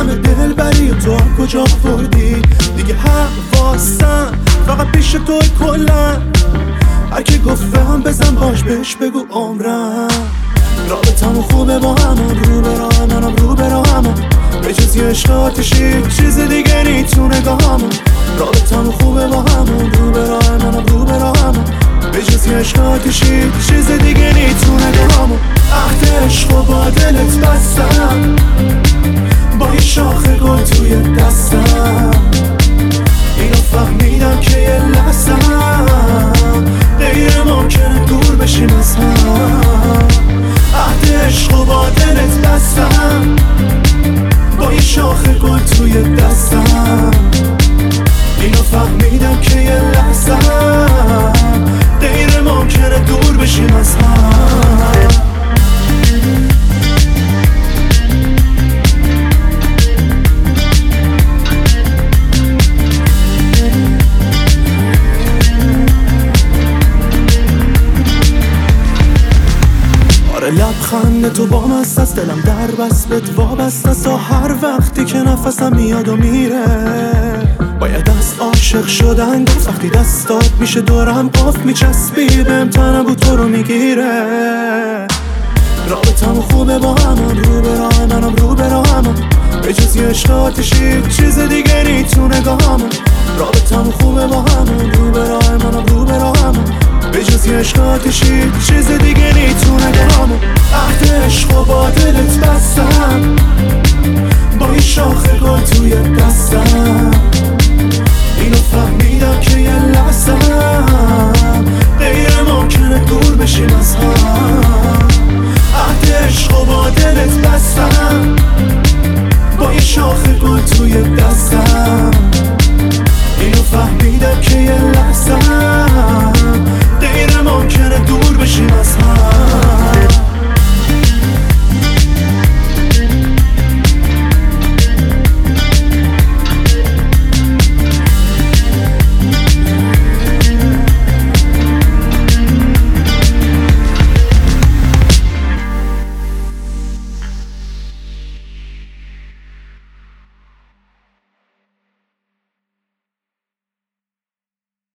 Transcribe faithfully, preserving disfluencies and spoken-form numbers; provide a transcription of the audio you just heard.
همه دل بری و تو کجا خوردی دیگه حواسم فقط پیش توی کلن هر کی گفتم بزن باش بهش بگو عمرم رابطمون خوبه با همون رو به راه منم رو به راه همون به جز یه عشق آتشی چیز دیگه نی تو نگاهمون رابطمون خوبه با همون رو به راه منم رو به راه همون به جز یه عشق آتشی چیز دیگه نی تو نگاهمون عهد عشق و با دلت بستم با یه شاخه گل توی دستم اینو فهمیدم که یه لحظم غیر ممکنه دور بشیم از هم عهد عشق و با دلت بستم با یه شاخه گل توی دستم اینو فهمیدم که یه لحظم غیر ممکنه دور بشیم از هم لبخند تو با مست است دلم در بست بهت وابست است تا هر وقتی که نفسم میاد و میره باید از عاشق شدن گفت وقتی دستات میشه دورم قف میچسبی بهم تنم بود تو رو میگیره رابطمون خوبه با همون رو به راه منم رو به راه همون به جز یه عشق آتشی چیز دیگه نی تو نگاهمون رابطمون خوبه با همون رو به راه منم رو به راه همون به جز یه عشق آتشی چیز دیگه نی تو نگاهمون عهد عشق و با دلت بستم با یه شاخه گل توی دستم اینو فهمیدم که یه لحظم غیر ممکنه دور بشیم از هم عهد عشق و با دلت بستم با یه شاخه گل توی دستم اینو فهمیدم که یه لحظم غیر ممکنه دور بشیم از هم